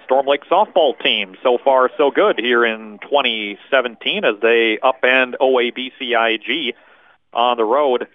Storm Lake softball team. So far, so good here in 2017 as they upend OABCIG on the road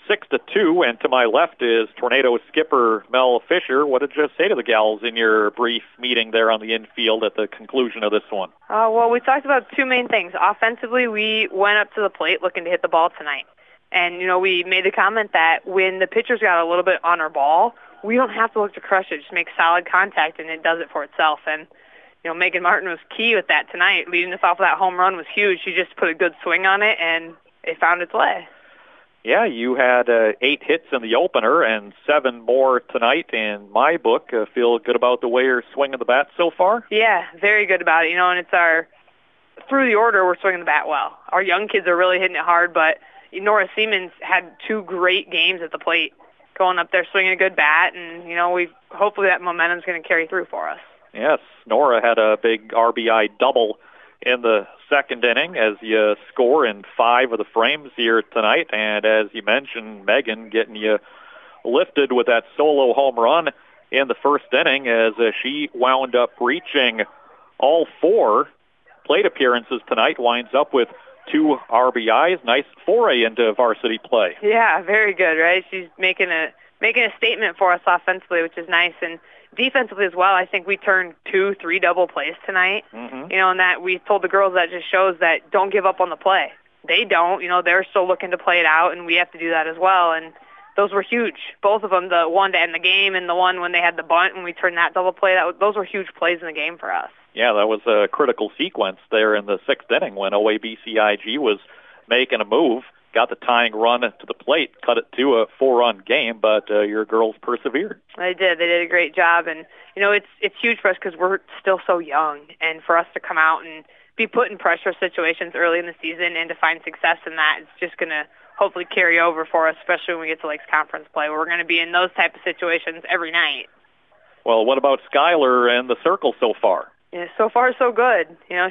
6-2. And to my left is Tornado skipper Mel Fisher. What did you say to the gals in your brief meeting there on the infield at the conclusion of this one? Well, we talked about two main things. Offensively, we went up to the plate looking to hit the ball tonight. And, we made the comment that when the pitchers got a little bit on our ball, we don't have to look to crush it. Just make solid contact, and it does it for itself. And, Megan Martin was key with that tonight. Leading us off with that home run was huge. She just put a good swing on it, and it found its way. Yeah, you had 8 hits in the opener and 7 more tonight in my book. Feel good about the way you're swinging the bat so far? Yeah, very good about it. And it's through the order, we're swinging the bat well. Our young kids are really hitting it hard, but Nora Siemens had 2 great games at the plate, going up there swinging a good bat, and hopefully that momentum's going to carry through for us. Yes, Nora had a big RBI double in the second inning as you score in 5 of the frames here tonight, and as you mentioned, Megan getting you lifted with that solo home run in the first inning as she wound up reaching all 4 plate appearances tonight, winds up with 2 RBIs. Nice foray into varsity play. Yeah, very good, right? She's making a statement for us offensively, which is nice. And defensively as well, I think we turned 2-3 double plays tonight. Mm-hmm. And that we told the girls that just shows that don't give up on the play. They don't. They're still looking to play it out, and we have to do that as well. And those were huge. Both of them, the one to end the game and the one when they had the bunt and we turned that double play, those were huge plays in the game for us. Yeah, that was a critical sequence there in the 6th inning when OABCIG was making a move, got the tying run to the plate, cut it to a 4-run game, but your girls persevered. They did. They did a great job, and it's huge for us because we're still so young, and for us to come out and be put in pressure situations early in the season and to find success in that, it's just going to hopefully carry over for us, especially when we get to Lakes Conference play. We're going to be in those type of situations every night. Well, what about Skylar and the circle so far? Yeah, so far so good.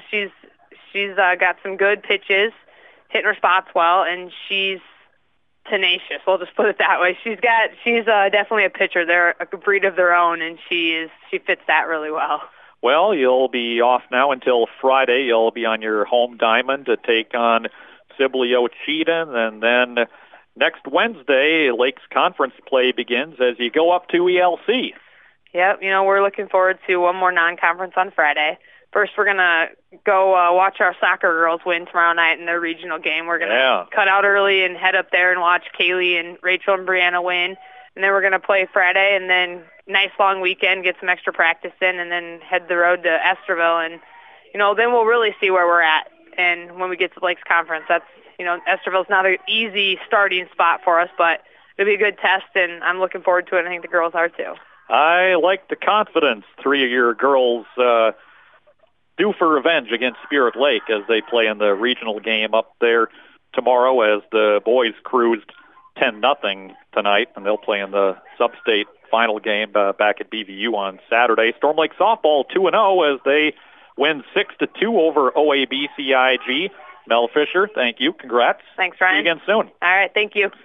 She's got some good pitches, hitting her spots well, and she's tenacious. We'll just put it that way. She's definitely a pitcher. They're a breed of their own, and she fits that really well. Well, you'll be off now until Friday. You'll be on your home diamond to take on Sibley Cheatham, and then next Wednesday, Lakes Conference play begins as you go up to ELC. Yep, we're looking forward to one more non-conference on Friday. First, we're going to go watch our soccer girls win tomorrow night in their regional game. We're going to cut out early and head up there and watch Kaylee and Rachel and Brianna win. And then we're going to play Friday, and then nice long weekend, get some extra practice in, and then head the road to Esterville. And, then we'll really see where we're at. And when we get to Lakes Conference, that's, Esterville's not an easy starting spot for us, but it'll be a good test, and I'm looking forward to it. I think the girls are too. I like the confidence 3 of your girls due for revenge against Spirit Lake as they play in the regional game up there tomorrow as the boys cruised 10-0 tonight, and they'll play in the sub-state final game back at BVU on Saturday. Storm Lake softball 2-0 as they win 6-2 over OABCIG. Mel Fisher, thank you. Congrats. Thanks, Ryan. See you again soon. All right, thank you.